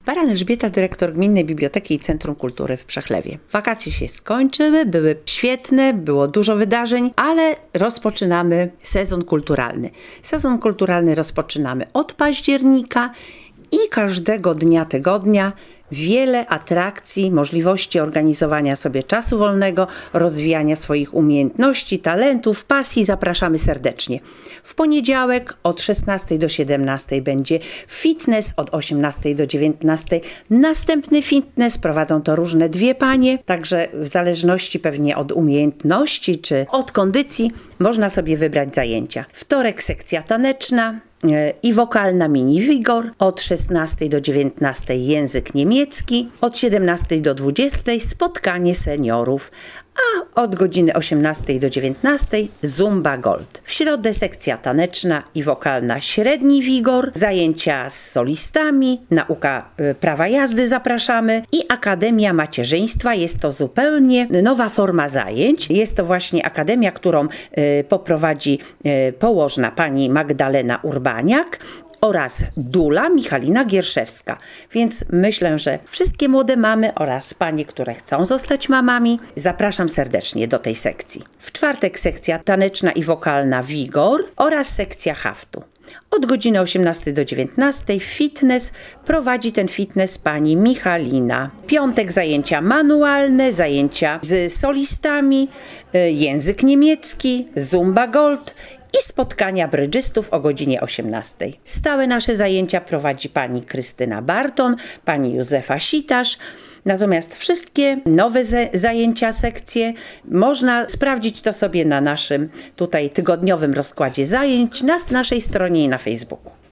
Baran Elżbieta, dyrektor Gminnej Biblioteki i Centrum Kultury w Przechlewie. Wakacje się skończyły, były świetne, było dużo wydarzeń, ale rozpoczynamy sezon kulturalny. Sezon kulturalny rozpoczynamy od października i każdego dnia tygodnia wiele atrakcji, możliwości organizowania sobie czasu wolnego, rozwijania swoich umiejętności, talentów, pasji. Zapraszamy serdecznie. W poniedziałek od 16 do 17 będzie fitness, od 18 do 19 następny fitness. Prowadzą to różne dwie panie, także w zależności pewnie od umiejętności czy od kondycji można sobie wybrać zajęcia. Wtorek sekcja taneczna i wokalna Mini Wigor, od 16 do 19 język niemiecki, od 17 do 20 spotkanie seniorów, a od godziny 18 do 19 Zumba Gold. W środę sekcja taneczna i wokalna średni wigor, zajęcia z solistami, nauka prawa jazdy zapraszamy i Akademia Macierzyństwa. Jest to zupełnie nowa forma zajęć. Jest to właśnie akademia, którą poprowadzi położna pani Magdalena Urbaniak oraz dula Michalina Gierszewska. Więc myślę, że wszystkie młode mamy oraz panie, które chcą zostać mamami, zapraszam serdecznie do tej sekcji. W czwartek sekcja taneczna i wokalna Wigor oraz sekcja haftu. Od godziny 18 do 19 fitness, prowadzi ten fitness pani Michalina. Piątek zajęcia manualne, zajęcia z solistami, język niemiecki, Zumba Gold i spotkania brydżystów o godzinie 18. Stałe nasze zajęcia prowadzi pani Krystyna Barton, pani Józefa Sitarz. Natomiast wszystkie nowe zajęcia, sekcje można sprawdzić to sobie na naszym tutaj tygodniowym rozkładzie zajęć na naszej stronie i na Facebooku.